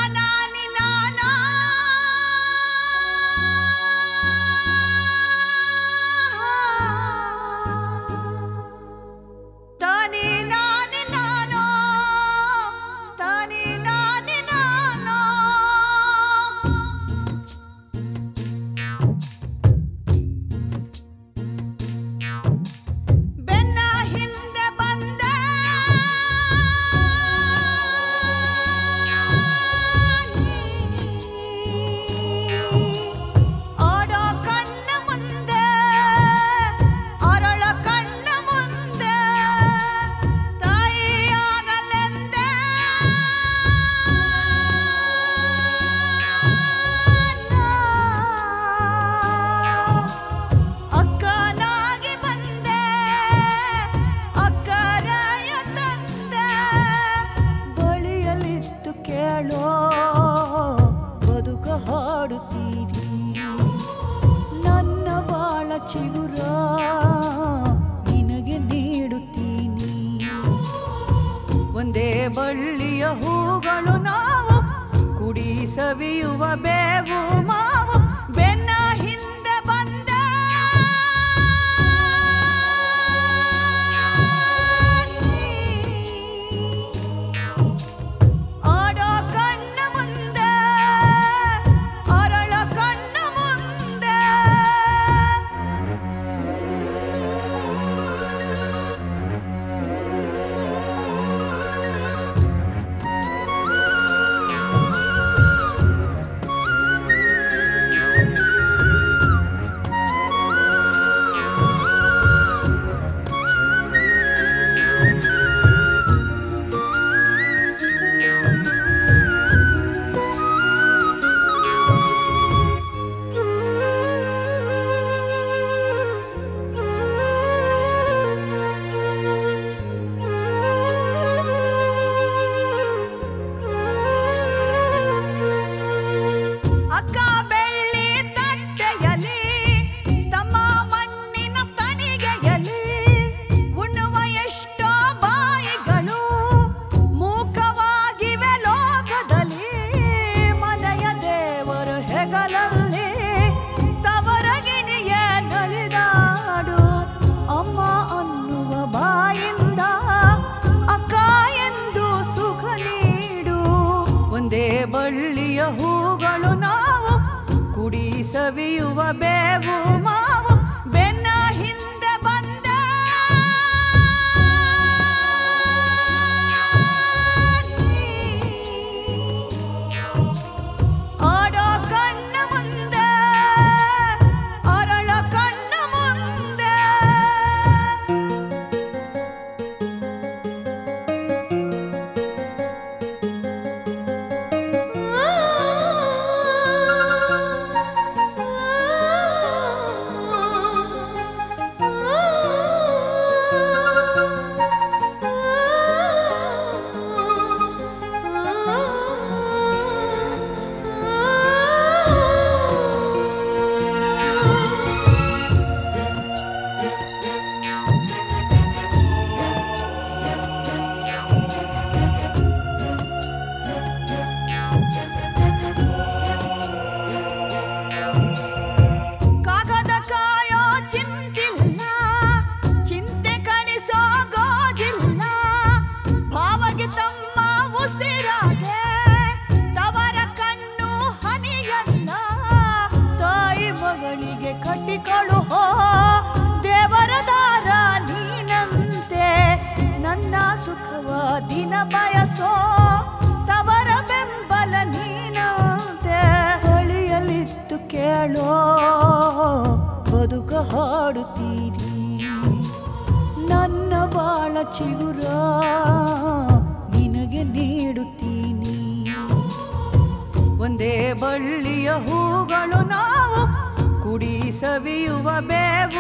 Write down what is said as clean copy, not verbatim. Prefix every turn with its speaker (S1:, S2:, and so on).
S1: ಚಿಗುರ ನಿನಗೆ ನೀಡುತ್ತೀನಿ. ಒಂದೇ ಬಳ್ಳಿಯ ಹೂಗಳು ನಾವು, ಕುಡಿ ಸವಿಯುವ ಬೇವು ಮಾವು, ಬೆನ್ನ ಹಿಂದೆ ಬಂದ ಆಡೋ ಕಣ್ಣ ಮುಂದೆ, ಅರಳ ಕಣ್ಣ ಮುಂದೆ. ಬಳ್ಳಿಯ ಹೂಗಳು ನಾವು, ಕುಡಿ ಸವಿಯುವ ಬೇವು ಮಾವು, ಬೆನ್ನ ಹಿಂದೆ ಬಂದ ಆಡೋ ಕಣ್ಣ ಮುಂದೆ, ಅರಳ ಕಣ್ಣ ಮುಂದೆ. ಕಟ್ಟಿಕೊಡು ಹೋ ದೇವರ ದಾರ ನೀನಂತೆ, ನನ್ನ ಸುಖವ ದಿನ ಬಯಸೋ ತವರ ಬೆಂಬಲ ನೀನಂತೆ. ಬಳಿಯಲ್ಲಿತ್ತು ಕೇಳೋ ಬದುಕ ಹಾಡುತ್ತೀರಿ, ನನ್ನ ಬಾಳ ಚಿಗುರ ನಿನಗೆ ನೀಡುತ್ತೀನಿ. ಒಂದೇ ಬಳ್ಳಿಯ ಹೂಗಳು ನಾವು, ಕುಡಿ ಸವಿಯುವ ಬೇವು